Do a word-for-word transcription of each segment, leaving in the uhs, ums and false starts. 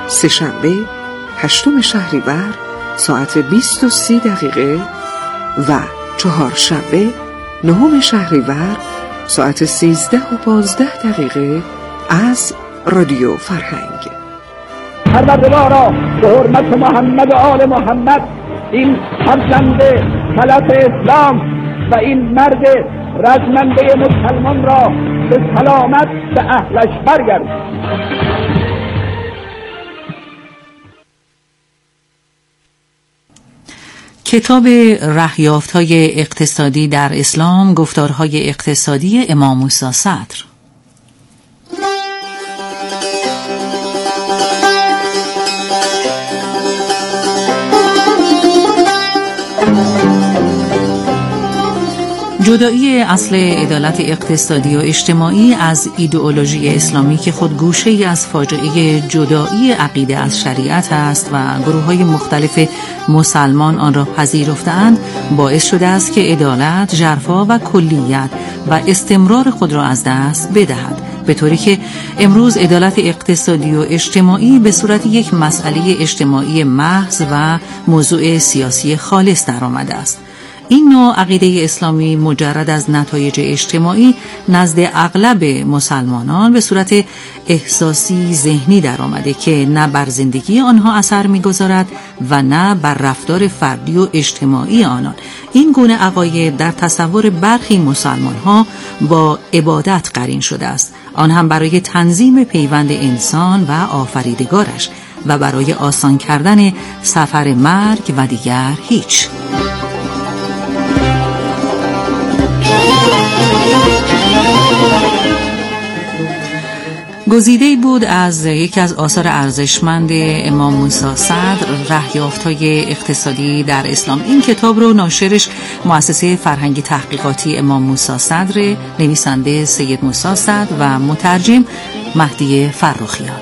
سه‌شنبه هشتم شهریور ساعت بیست و سی دقیقه و چهارشنبه نهم شهریور ساعت سیزده و پانزده دقیقه از رادیو فرهنگ. پروردگارا به حرمت محمد و آل محمد این فرزند فلک اسلام و این مرد رزمنده مسلمان را به سلامت به اهلش برگردان. کتاب رهیافت‌های اقتصادی در اسلام، گفتارهای اقتصادی امام موسی صدر. جدایی اصل عدالت اقتصادی و اجتماعی از ایدئولوژی اسلامی که خود گوشه‌ای از فاجعه جدایی عقیده از شریعت است و گروه‌های مختلف مسلمان آن را پذیرفته‌اند، باعث شده است که عدالت، ژرفا و کلیت و استمرار خود را از دست بدهد، به طوری که امروز عدالت اقتصادی و اجتماعی به صورت یک مسئله اجتماعی محض و موضوع سیاسی خالص درآمده است. این نوع عقیده اسلامی مجرد از نتایج اجتماعی نزد اغلب مسلمانان به صورت احساسی ذهنی در آمده که نه بر زندگی آنها اثر می‌گذارد و نه بر رفتار فردی و اجتماعی آنان. این گونه عقاید در تصور برخی مسلمان‌ها با عبادت قرین شده است، آن هم برای تنظیم پیوند انسان و آفریدگارش و برای آسان کردن سفر مرگ و دیگر هیچ. گزیده‌ای بود از یکی از آثار ارزشمند امام موسی صدر، رهیافت‌های اقتصادی در اسلام. این کتاب رو ناشرش مؤسسه فرهنگی تحقیقاتی امام موسی صدر، نویسنده سید موسی صدر و مترجم مهدی فرخیان.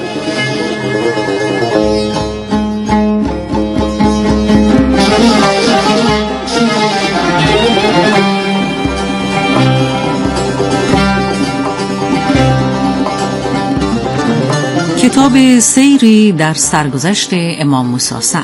کتاب سیری در سرگذشت امام موسی صدر.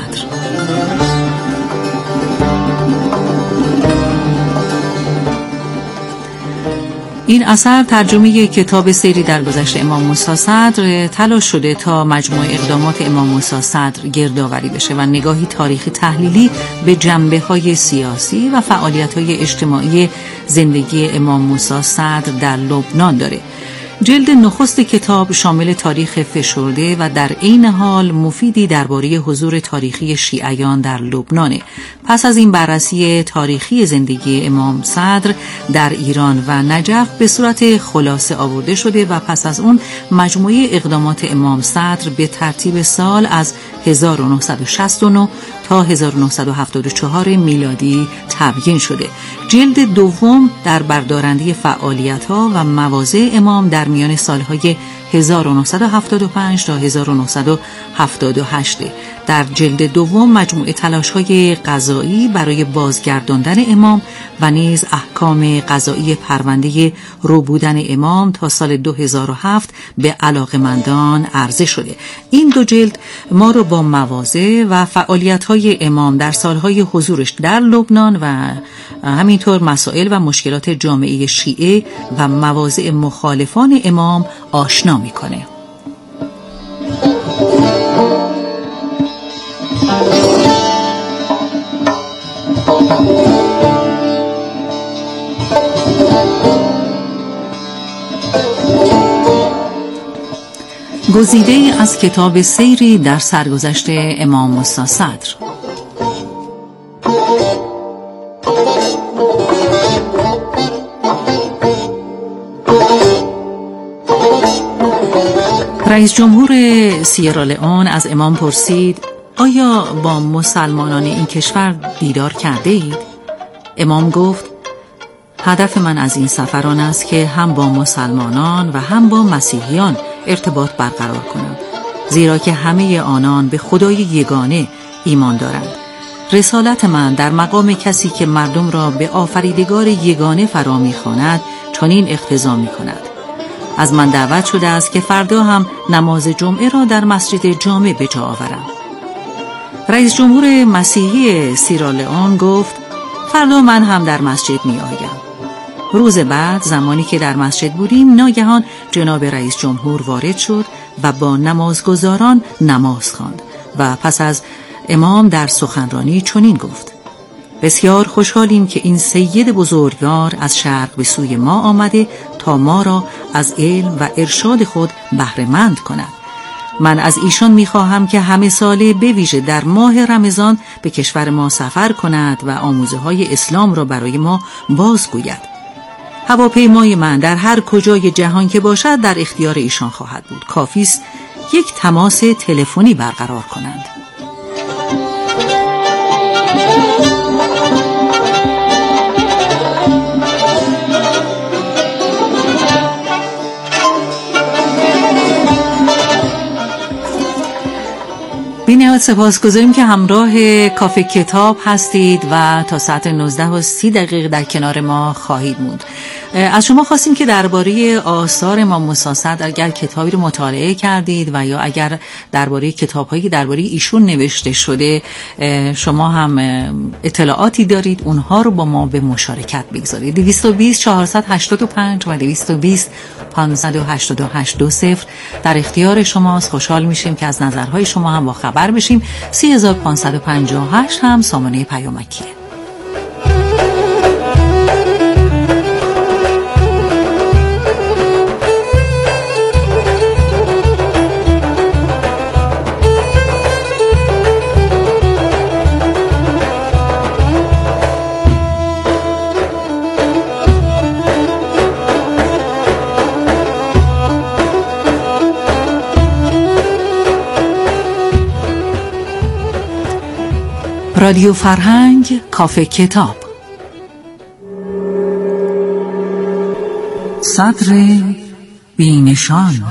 این اثر ترجمه کتاب سیری در گذشت امام موسی صدر تلاش شده تا مجموع اقدامات امام موسی صدر گردآوری بشه و نگاهی تاریخی تحلیلی به جنبه‌های سیاسی و فعالیت‌های اجتماعی زندگی امام موسی صدر در لبنان داره. جلد نخست کتاب شامل تاریخ فشرده و در عین حال مفیدی درباره حضور تاریخی شیعیان در لبنانه. پس از این بررسی تاریخی زندگی امام صدر در ایران و نجف به صورت خلاصه آورده شده و پس از اون مجموعه اقدامات امام صدر به ترتیب سال از هزار و نهصد و شصت و نه تا هزار و نهصد و هفتاد و چهار میلادی تبیین شده. جلد دوم در بردارنده فعالیت‌ها و مواضع امام در میان سالهای هزار و نهصد و هفتاد و پنج تا هزار و نهصد و هفتاد و هشت. در جلد دوم مجموعه تلاش‌های قضایی برای بازگرداندن امام و نیز احکام قضایی پرونده روبودن امام تا سال دو هزار و هفت به علاقمندان عرضه شده. این دو جلد ما رو با مواضع و فعالیت‌های امام در سالهای حضورش در لبنان و همینطور مسائل و مشکلات جامعه شیعه و مواضع مخالفان امام آشنا می‌کنه. گزیده از کتاب سیری در سرگذشت امام موسی صدر. رئیس جمهور سیرالئون از امام پرسید: آیا با مسلمانان این کشور دیدار کرده اید؟ امام گفت: هدف من از این سفر آن است که هم با مسلمانان و هم با مسیحیان ارتباط برقرار کنم، زیرا که همه آنان به خدای یگانه ایمان دارند. رسالت من در مقام کسی که مردم را به آفریدگار یگانه فرا می‌خواند چنین اقتضا می‌کند: از من دعوت شده است که فردا هم نماز جمعه را در مسجد جامع به جا آورم. رئیس جمهور مسیحی سیرالئون گفت فردا من هم در مسجد می آیم. روز بعد زمانی که در مسجد بودیم ناگهان جناب رئیس جمهور وارد شد و با نمازگزاران نماز خواند و پس از امام در سخنرانی چنین گفت: بسیار خوشحالیم که این سید بزرگوار از شرق به سوی ما آمده تا ما را از علم و ارشاد خود بهره مند کند. من از ایشان می‌خواهم که همه ساله به ویژه در ماه رمضان به کشور ما سفر کند و آموزه‌های اسلام را برای ما بازگوید. هواپیمای من در هر کجای جهان که باشد در اختیار ایشان خواهد بود. کافی است یک تماس تلفنی برقرار کنند. بی‌نهایت سپاسگزاریم که همراه کافه کتاب هستید و تا ساعت نوزده و سی دقیقه در کنار ما خواهید موند. از شما خواستیم که درباره آثار امام موسی صدر اگر کتابی رو مطالعه کردید و یا اگر درباره کتاب‌هایی که درباره ایشون نوشته شده شما هم اطلاعاتی دارید، اونها رو با ما به مشارکت بگذارید. دویست و بیست چهارصد و هشتاد و پنج و دویست و بیست پانصد و هشتاد و هشت دو صفر در اختیار شماست. خوشحال میشیم که از نظرهای شما هم با خبر بشیم. سی هزار و پانصد و پنجاه و هشت هم سامانه پیامکیه. رادیو فرهنگ، کافه کتاب. صدر بی‌نشان.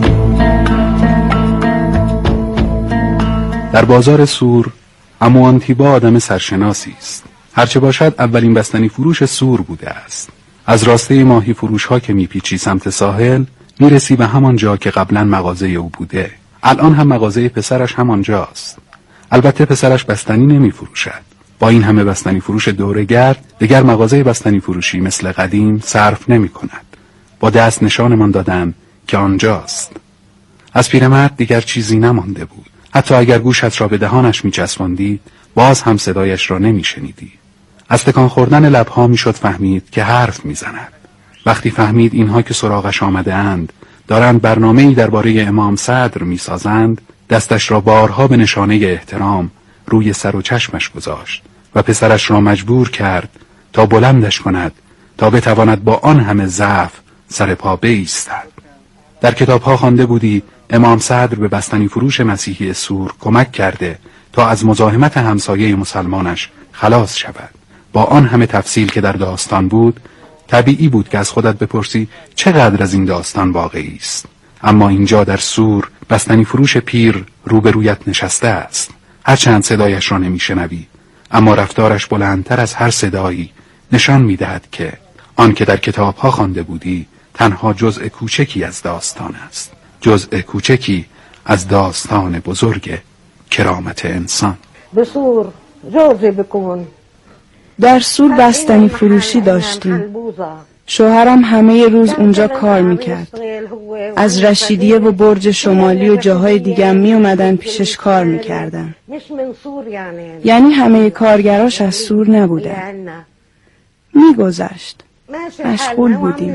در بازار سور عمو آنتیبا آدم سرشناسی است. هرچه باشد اولین بستنی فروش سور بوده است. از راسته ماهی فروش ها که میپیچی سمت ساحل میرسی به همان جا که قبلا مغازه او بوده. الان هم مغازه پسرش همانجاست. البته پسرش بستنی نمی فروشد. با این همه بستنی فروش دوره‌گرد دیگر مغازه بستنی فروشی مثل قدیم صرف نمی کند. با دست نشانمان دادن که آنجاست. از پیرمرد دیگر چیزی نمانده بود. حتی اگر گوشت را به دهانش می چسباندی باز هم صدایش را نمی شنیدی. از تکان خوردن لبها می شد فهمید که حرف می زند. وقتی فهمید اینها که سراغش آمده اند دارند برنامه‌ای درباره امام صدر می سازند، دستش را بارها به نشانه احترام روی سر و چشمش گذاشت و پسرش را مجبور کرد تا بلندش کند تا بتواند با آن همه ضعف سر پا بایستد. در کتابها خوانده بودی امام صدر به بستنی فروش مسیحی سور کمک کرده تا از مزاحمت همسایه مسلمانش خلاص شود. با آن همه تفصیل که در داستان بود طبیعی بود که از خودت بپرسی چقدر از این داستان واقعی است. اما اینجا در سور بستنی فروش پیر روبرویت نشسته است. هرچند صدایش را نمیشنوی، اما رفتارش بلندتر از هر صدایی نشان میدهد که آن که در کتابها خوانده بودی تنها جزء کوچکی از داستان است. جزء کوچکی از داستان بزرگ کرامت انسان. به سور جوزی بکن. در سور بستنی فروشی داشتیم. شوهرم همه روز اونجا کار میکرد. از رشیدیه و برج شمالی و جاهای دیگه می اومدن پیشش کار میکردن. یعنی همه کارگراش از سور نبودن. میگذشت. مشغول بودیم.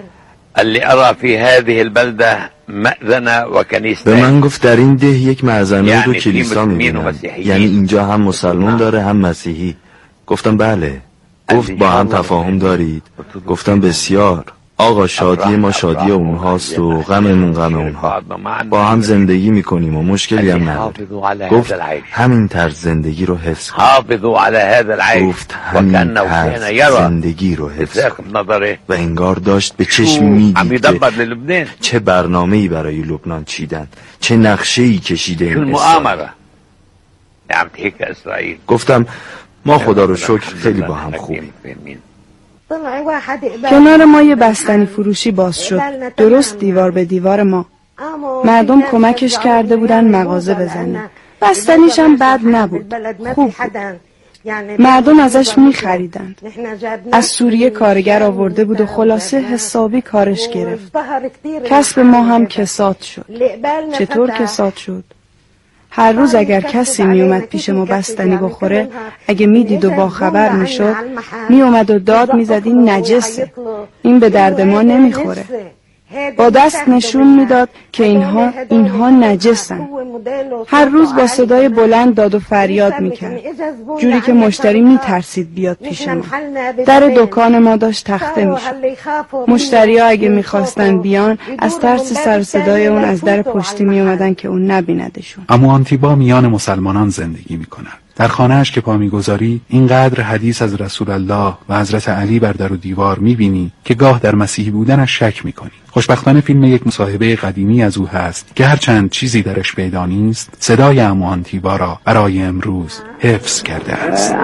به من گفت در این ده یک معزنه و کلیسا میبینم. یعنی اینجا هم مسلمان داره هم مسیحی. گفتم بله. گفت با هم تفاهم دارید؟ گفتم بسیار. آقا شادی ما شادی اونهاست و غممون غم اونها. با هم زندگی میکنیم و مشکلی هم نداریم. گفت همین طرز زندگی رو حفظ کن. گفت همین طرز زندگی رو حفظ کن. و انگار داشت به چشم میدید که چه برنامه‌ای برای لبنان چیدن، چه نقشه‌ای کشیده این اسرائیل. گفتم ما خدا رو شکر خیلی با هم خوبیم. کنار ما یه بستنی فروشی باز شد، درست دیوار به دیوار ما. مردم کمکش کرده بودن مغازه بزنه. بستنیش هم بد نبود، خوب بود. مردم ازش می‌خریدند. از سوریه کارگر آورده بود و خلاصه حسابی کارش گرفت. کسب ما هم کساد شد. چطور کساد شد؟ هر روز اگر کسی می اومد پیش ما بستنی بخوره، اگه میدید و با خبر میشد، می اومد و داد میزد این نجسه، این به درد ما نمیخوره. با دست نشون میداد که اینها اینها نجسن. هر روز با صدای بلند داد و فریاد میکرد، جوری که مشتری میترسید بیاد پیش ما. در دکان ما داشت تخته میشد. مشتری ها اگه میخواستن بیان، از ترس سر صدای اون از در پشتی میومدن که اون نبیندشون. اما آنتیبا میان مسلمانان زندگی میکند. در خانه‌اش که پا می‌گذاری اینقدر حدیث از رسول الله و حضرت علی بر در و دیوار می‌بینی که گاه در مسیحی بودنش شک می‌کنی. خوشبختانه فیلم یک مصاحبه قدیمی از او هست که هرچند چیزی درش پیدا نیست، صدای عمو آنتیبا را برای امروز حفظ کرده است.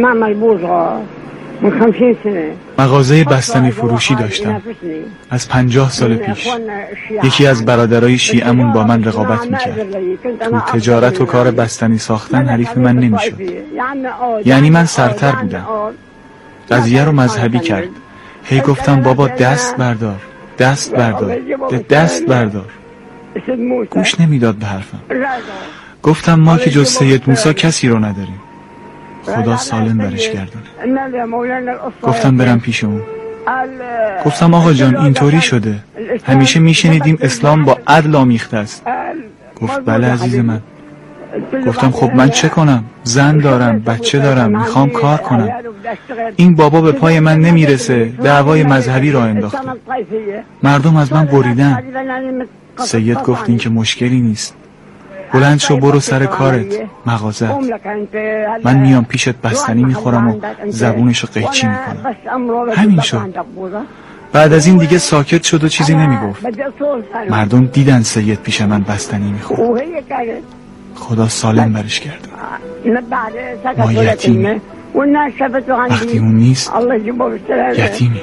مغازه بستنی فروشی داشتم از پنجاه سال پیش. یکی از برادرای شیعمون با من رقابت میکرد. تو تجارت و کار بستنی ساختن حریف من نمیشد. یعنی من سرتر بودم. قضیه رو مذهبی کرد. هی گفتم بابا دست بردار، دست بردار، دست بردار. گوش نمیداد به حرفم. گفتم ما که جز سید موسی کسی رو نداریم. خدا سالم برش گردونه. گفتم برم پیش اون. گفتم آقا جان اینطوری شده، همیشه میشنیدیم اسلام با عدل آمیخته است. گفت بله عزیز من. گفتم خب من چه کنم؟ زن دارم، بچه دارم، میخوام کار کنم. این بابا به پای من نمیرسه، دعوای مذهبی را انداخته. مردم از من بریدن. سید گفت این که مشکلی نیست، بلند شو برو سر کارت، مغازت. من میام پیشت بستنی میخورم و زبونشو قیچی میکنم. همین شد. بعد از این دیگه ساکت شد و چیزی نمیگفت. مردم دیدن سید پیش من بستنی میخورد. خدا سالم برش کرد. ما یتیمی، وقتی اون نیست یتیمی.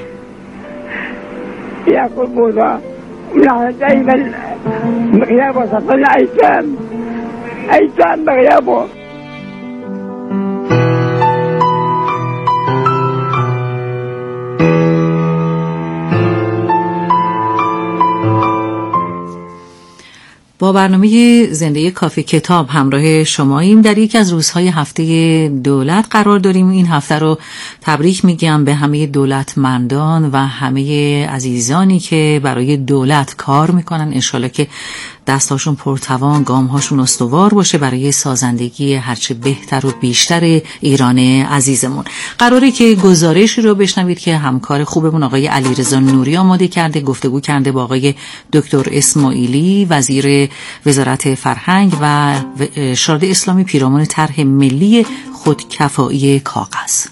دايما بغيابه صفنا ايتام ايتام بغيابه. با برنامه زنده کافی کتاب همراه شماییم. در یکی از روزهای هفته دولت قرار داریم. این هفته رو تبریک میگم به همه دولتمندان و همه عزیزانی که برای دولت کار میکنن. انشالله که دستاشون پرتوان، گامهاشون استوار باشه برای سازندگی هرچه بهتر و بیشتر ایران عزیزمون. قراره که گزارشی رو بشنوید که همکار خوبمون آقای علیرضا نوری آماده کرده. گفتگو کرده با آقای دکتر اسماعیلی، وزیر وزارت فرهنگ و ارشاد اسلامی، پیرامون طرح ملی خودکفایی کاغذ.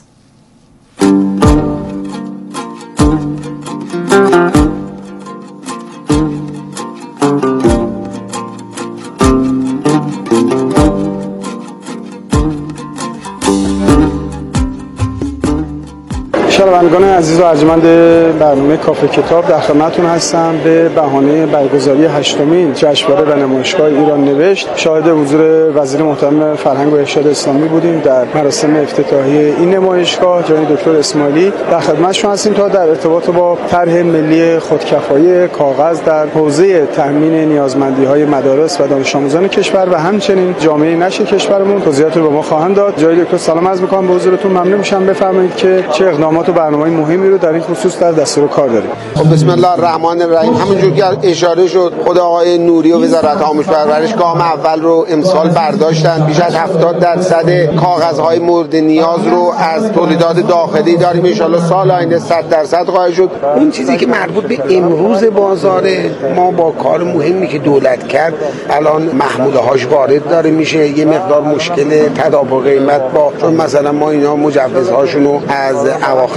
شنوندگان عزیز و ارجمند برنامه کافه کتاب، در خدمتتون هستم. به بهانه برگزاری هشتمین جشنواره و نمایشگاه ایران نوشت شاهد حضور وزیر محترم فرهنگ و ارشاد اسلامی بودیم در مراسم افتتاحیه این نمایشگاه. جناب دکتر اسماعیلی در خدمتشون هستیم تا در ارتباط با طرح ملی خودکفایی کاغذ در حوزه تامین نیازمندی‌های مدارس و دانش آموزان کشور و همچنین جامعه نشر کشورمون توضیحاتی رو به ما خواهند داد. جناب دکتر سلام عرض می‌کنم به حضورتون. ممنون میشم بفرمایید که چه اقدامات و برنامه‌های مهمی رو در این خصوص در دستور کار داریم. خب بسم الله الرحمن الرحیم. همونجور که اشاره شد، خود آقای نوری و وزارت آموزش و پرورش گام اول رو امسال برداشتن. بیش از هفتاد درصد کاغذهای مورد نیاز رو از تولیدات داخلی داریم. ان شاءالله سال آینده صد درصد خواهد شد. اون چیزی که مربوط به امروز بازاره، ما با کار مهمی که دولت کرد الان محموله هاش وارد داره میشه. یه مقدار مشکل تداوم قیمت با، چون مثلا ما اینا مجوزهاشون رو از اواخر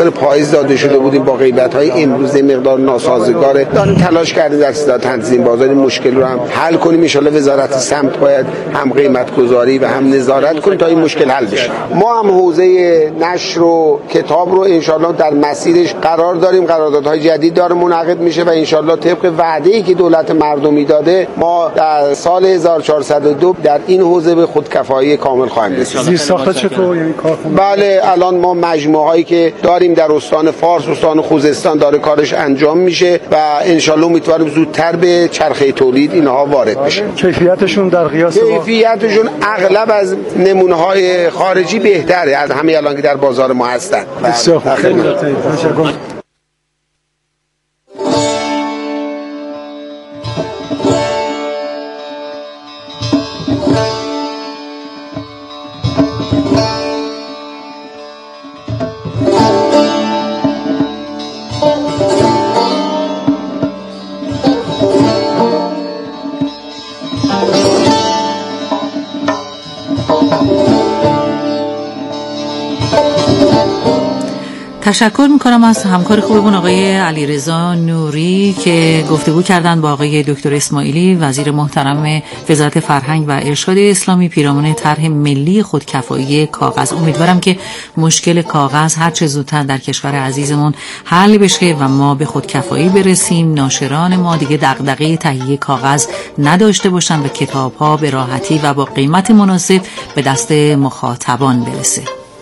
اوایل پاییز داده شده بودیم با قیمت‌های امروز مقدار ناسازگار، داریم تلاش کردیم در اصلاح تنظیم بازار این مشکل رو هم حل کنیم. ان شاءالله وزارت سمت باید هم قیمت گذاری و هم نظارت کنه تا این مشکل حل بشه. ما هم حوزه نشر و کتاب رو ان شاءالله در مسیرش قرار داریم، قراردادهای جدید داره منعقد میشه و ان شاءالله طبق وعده‌ای که دولت مردمی داده ما در سال هزار و چهارصد و دو در این حوزه به خودکفایی کامل خواهیم رسید. زیرساخت چطور یعنی کارخونه؟ بله الان ما مجموعه‌ای که داریم در استان فارس، استان خوزستان داره کارش انجام میشه و ان شاءالله امیدواریم زودتر به چرخه تولید اینها وارد بشه. کیفیتشون در قیاس کیفیتشون اغلب از نمونه‌های خارجی بهتره از همه الان که در بازار ما هستن. بسیار خوب. خیلی تشکر. تشکر میکنم از همکار خوبمون آقای علیرضا نوری که گفتگو کردن با آقای دکتر اسماعیلی وزیر محترم وزارت فرهنگ و ارشاد اسلامی پیرامون طرح ملی خودکفایی کاغذ. امیدوارم که مشکل کاغذ هر چه زودتر در کشور عزیزمون حل بشه و ما به خودکفایی برسیم، ناشران ما دیگه دغدغه تهیه کاغذ نداشته باشن و کتاب‌ها به راحتی و با قیمت مناسب به دست مخاطبان برسه.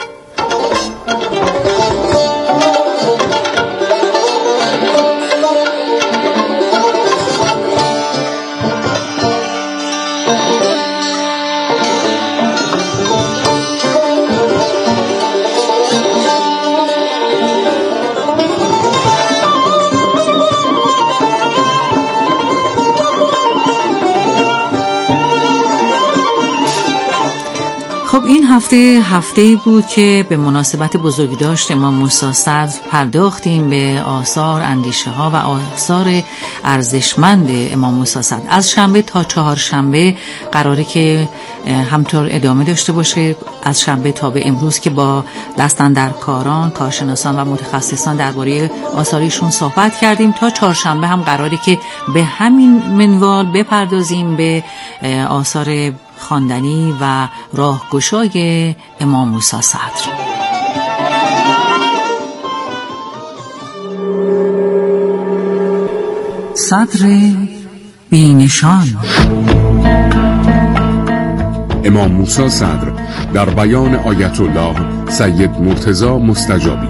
خب این هفته هفته‌ای بود که به مناسبت بزرگداشت امام موسی صدر پرداختیم به آثار، اندیشه ها و آثار ارزشمند امام موسی صدر. از شنبه تا چهارشنبه قراره که همطور ادامه داشته باشه، از شنبه تا به امروز که با دستاندرکاران، کارشناسان و متخصصان درباره آثارشون صحبت کردیم. تا چهارشنبه هم قراره که به همین منوال بپردازیم به آثار خواندنی و راهگشای امام موسی صدر. صدر بی‌نشان. امام موسی صدر در بیان آیت الله سید مرتضی مستجابی.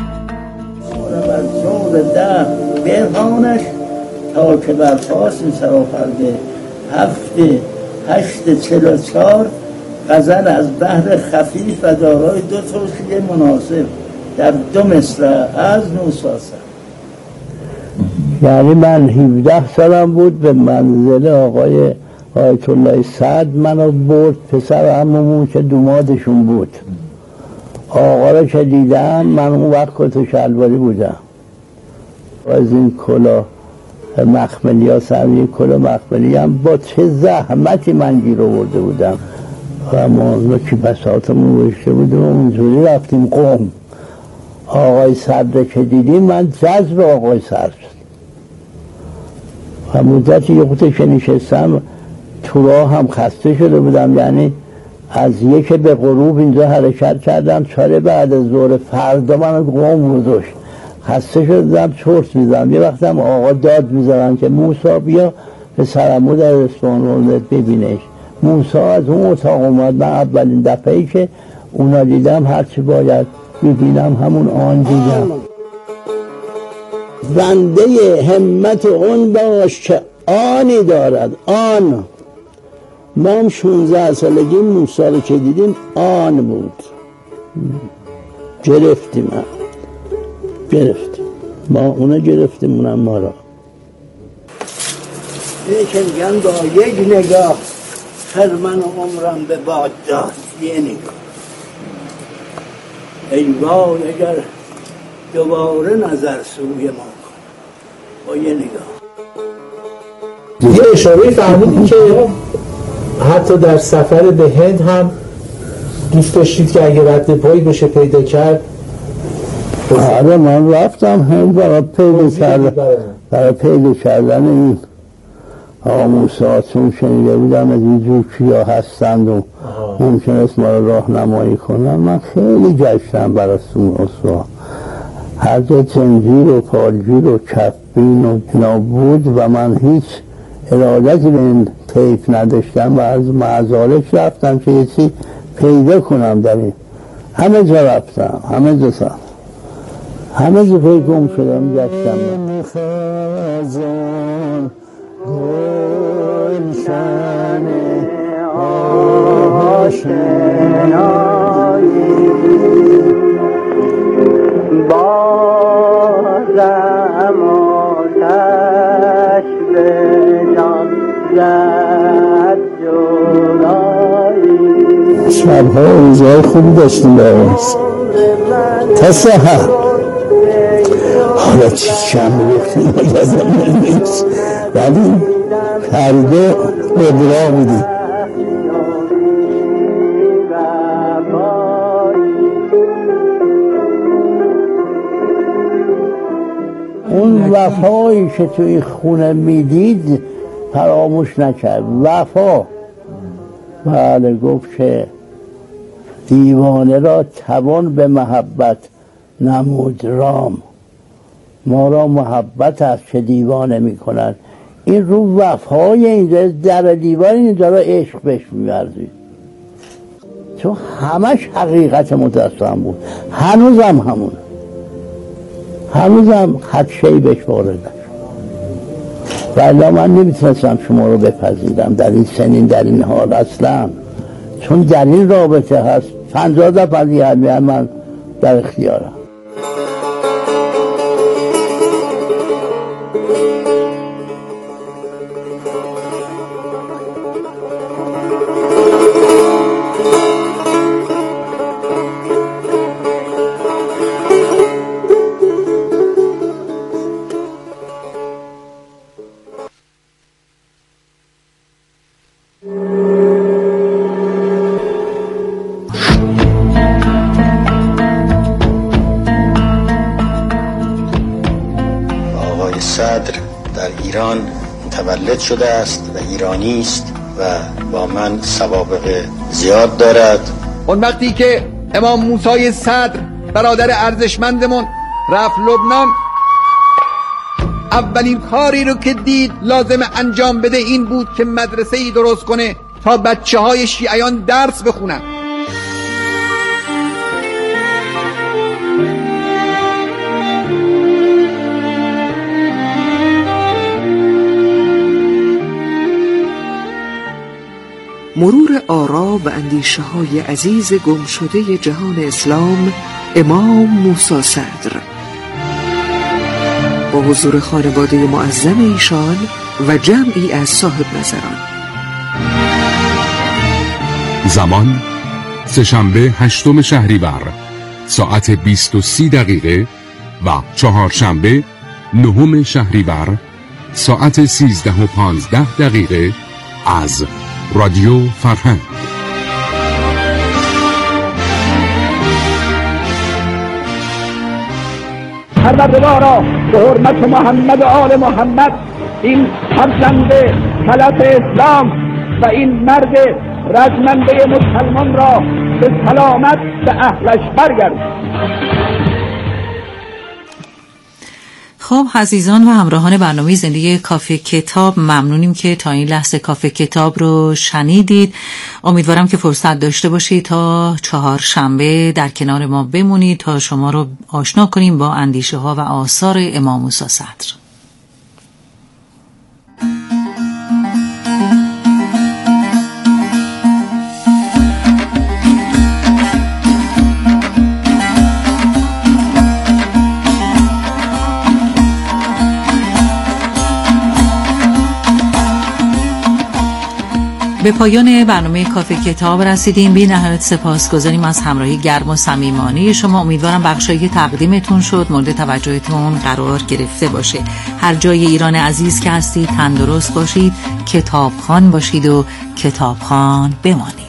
برهانش تا که برخواست سراپرده هفته هشت چل و چار غزل از بحر خفیف و دارای دو توصیه مناسب در دو مصرع از موسی صدر. یعنی من هفده سالم بود به منزل آقای آیت الله صدر منو برد، پسر عمومون که دومادشون بود. آقا را که دیدم من اون وقت کت و شلواری بودم، از این کلا مخملی ها سرمی کلا مخملی هم با چه زحمتی من گیر آورده بودم و ما نکی بساطمون بشته بودیم و اونجوری رفتیم قم. آقای صدر که دیدیم من جذب آقای صدر شد و مدتی یه خودش که نشستم تو راه هم خسته شده بودم، یعنی از یک به غروب اینجا حرکت کردم، چاره بعد از ظهر فردا من قم گذاشت، خسته شدم چرت میزنم. یه وقت هم آقا داد میزنم که موسی بیا به سرمو در رستوران ببینش. موسی از اون اتاق اومد، من اولین دفعه‌ای که اونا دیدم هرچی باید ببینم همون آن دیدم. بنده همت اون باش که آنی دارد. آن ما هم شونزده سالگی موسی رو که دیدیم آن بود، گرفتیم هم. گرفتیم ما اونو گرفتیم اونم ما را. یکی میگن با یک نگاه خرمن عمرم به باد داد. یه نگاه ای وای اگر دوباره نظر سوی ما کن با یه نگاه. یه اشاره فرمودید که حتی در سفر به هند هم دوست داشتید که اگه رد پایی بشه پیدا کرد آره من رفتم هم برای پیدا کردن برای پیدا کردن این آموساتون شنیده بودم از این جور کیا هستند و ممکن است ما را راهنمایی کنن. من خیلی گشتم برای سوسا، هر جا تنجیر و پالگیر و کفبین و اینا بود و من هیچ ارادتی به این طیف نداشتم و از معزالش رفتم که یه چی پیدا کنم در این. همه جا رفتم، همه جا رفتم، همه جا پی گم شدم گشتم. گلشن آشنایی بازم آتش به جان زد جدایی. شبها روزهای خوبی داشتیم برامز تا سحر. حالا چیز کم بگفتیم یادم نمیست ولی هرگاه قدرا بودیم. اون وفایی که توی خونه میدید فراموش نکرد. وفا بله گفت که دیوانه را توان به محبت نمود رام. ما را محبت است که دیوانه میکنن. این رو وفای اینجا در دیوار اینجا را عشق بهش میورزید، چون همش حقیقت متاسم بود. هنوزم همون، هنوزم خدشه‌ای بهش وارد نشد. ولی من نمیتونستم شما رو بپذیرم در این سنین، در این حال اصلا، چون در این رابطه هست پنجاه دفعه دیگر من در اختیارم. متولد شده است و ایرانی است و با من سوابق زیاد دارد. اون وقتی که امام موسی صدر برادر ارزشمندمون رفت لبنان، اولین کاری رو که دید لازم انجام بده این بود که مدرسه‌ای درست کنه تا بچه های شیعیان درس بخونن. مرور آرا و اندیشه های عزیز گم شده جهان اسلام امام موسی صدر با حضور خانواده معظم ایشان و جمعی از صاحب نظران. زمان سه‌شنبه هشتم شهریور ساعت بیست و سی دقیقه و چهارشنبه نهم شهریور ساعت سیزده و پانزده دقیقه از رادیو فرهنگ. پروردگارا به حرمت محمد و آل محمد این فرزند فلک اسلام و این مرد رجمنده مسلمان را به سلامت به اهلش برگرد. خب عزیزان و همراهان برنامه زندگی کافه کتاب، ممنونیم که تا این لحظه کافه کتاب رو شنیدید. امیدوارم که فرصت داشته باشید تا چهارشنبه در کنار ما بمونید تا شما رو آشنا کنیم با اندیشه ها و آثار امام موسی صدر. به پایان برنامه کافه کتاب رسیدیم. بی نهایت سپاسگزاریم از همراهی گرم و صمیمانه شما. امیدوارم بخشایی که تقدیمتون شد مورد توجهتون قرار گرفته باشه. هر جای ایران عزیز که هستید تندرست باشید، کتابخوان باشید و کتابخوان بمانید.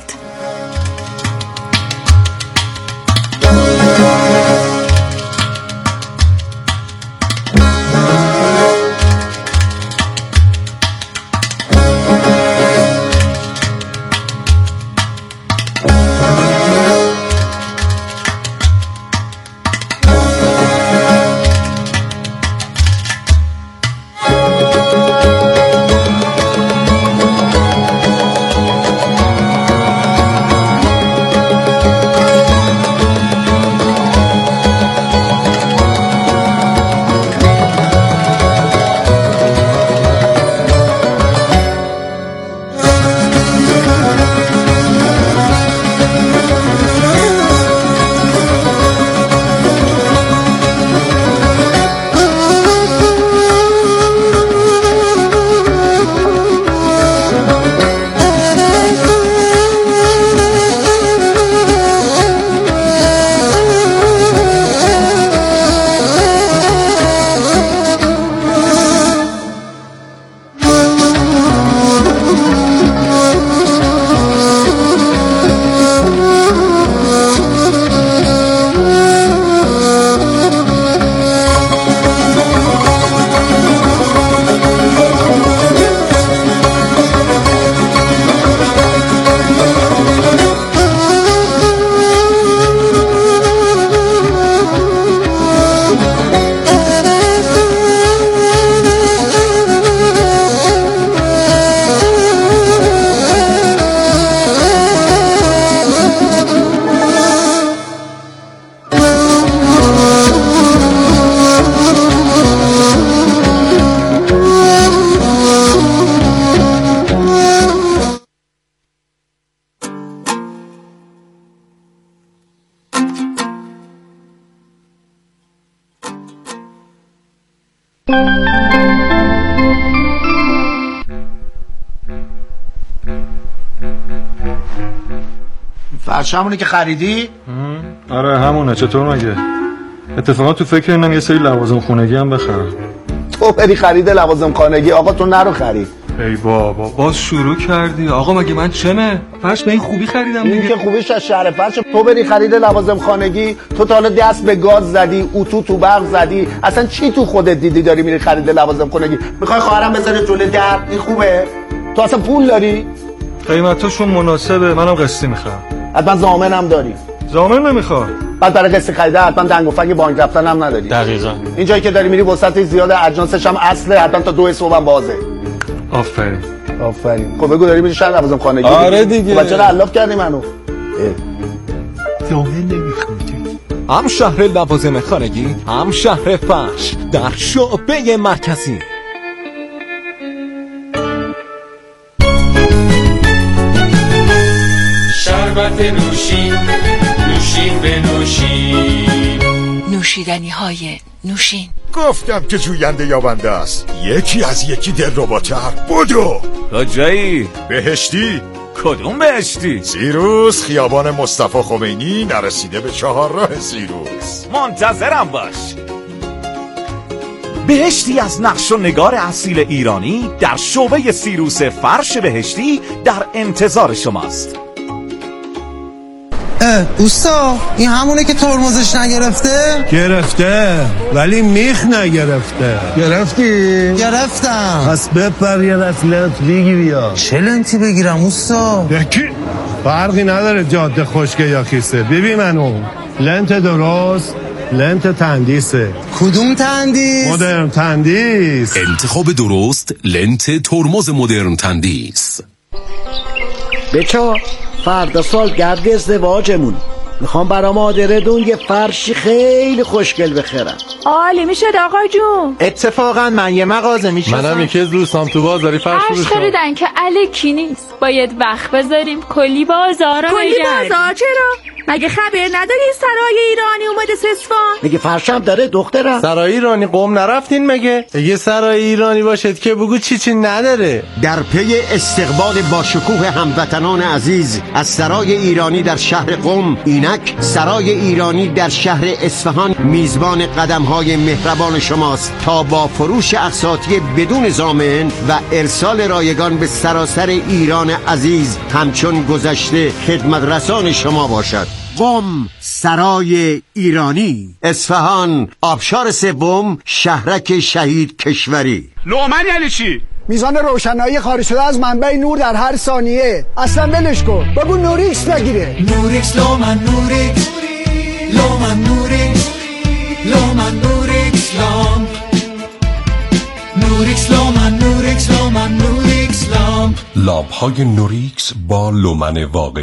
فرش همونه که خریدی؟ آره همونه. چطور مگه؟ اتفاقا تو فکر اینم یه سری لوازم خونگی هم بخرم. تو بری خرید لوازم خانگی، آقا تو نرو خرید. ای بابا باز شروع کردی. آقا مگه من چمه؟ فرش به این خوبی خریدم دیگه. این که خوبیش از شهر فرش. تو بری خرید لوازم خانگی، تو تا حالا دست به گاز زدی، اتو تو برق زدی، اصلا چی تو خودت دیدی داری میری خرید لوازم خانگی؟ میخوای خواهرم بذاره جلوی در؟ این خوبه؟ تو اصلا پول داری؟ قیمتاشون مناسبه، منم قسطی میخوام. حتما ضامنم داری؟ ضامن نمیخوام. بعد برای قسط خریده حتما دنگ و فنگ بانک رفتن هم نداری. دقیقاً. این جایی که داری میری وسط زیاد اجناسش هم اصله، حتما تا دو صبح هم بازه. آفرین. آفرین. خب بگو داری میری شهر لوازم خانگی؟ آره دیگه. بچه‌ها علاف کردی منو. ضامن نمیخوام. هم شهر لوازم خانگی، هم شهر فرش در شعبه مرکزی. شربت نوشین، نوشین به نوشین، نوشیدنی های نوشین. گفتم که جوینده یابنده است، یکی از یکی دلرباتر. بدو کجایی؟ بهشتی. کدوم بهشتی؟ سیروس، خیابان مصطفی خمینی، نرسیده به چهارراه سیروس. منتظرم باش. بهشتی از نقش و نگار اصیل ایرانی در شعبه سیروس فرش بهشتی در انتظار شماست. اوستا این همونه که ترمزش نگرفته؟ گرفته ولی میخ نگرفته. گرفتی؟ گرفتم. پس بپر یه دست لنت بگیری. یا چه لنتی بگیرم اوستا؟ یکی فرقی نداره جاده خشکه یا خیسه. ببین منو لنت درست لنت تندیسه. کدوم تندیس؟ مدرن تندیس. انتخاب درست لنت ترمز مدرن تندیس. بچه فردا سال گرد ازدواجمون، میخوام برا مادردون یه فرشی خیلی خوشگل بخرم. عالی میشه آقا جون. اتفاقا من یه مغازه میشناسم. منم یکی از دوستام تو بازاری فرش فروش خریدن که الکی نیست، باید وقت بذاریم کلی بازارا کلی بازار چرا؟ مگه خبر نداری سرای ایرانی اومده سسفان؟ مگه فرشم داره دخترم؟ سرای ایرانی قم نرفتین مگه؟ اگه سرای ایرانی باشد که بگو چی چی نداره. در پی استقبال با شکوه هموطنان عزیز از سرای ایرانی در شهر قم، اینک سرای ایرانی در شهر اصفهان میزبان قدم‌های مهربان شماست تا با فروش اقساطی بدون ضامن و ارسال رایگان به سراسر ایران عزیز همچون گذشته خدمت رسان شما باشد. قم، سرای ایرانی، اصفهان، آبشار سوم، شهرک شهید کشوری. لومن یعنی چی؟ میزان روشنایی خارج شده از منبع نور در هر ثانیه. اصلا ولش کن، بگو نوریکس بگیره. نوریکس لومن نوریکس، لومن نوریکس، لومن نوریکس لامپ، نوریکس لومن نوریکس، لومن نوریکس لامپ. لامپ های نوریکس با لومن واقعی.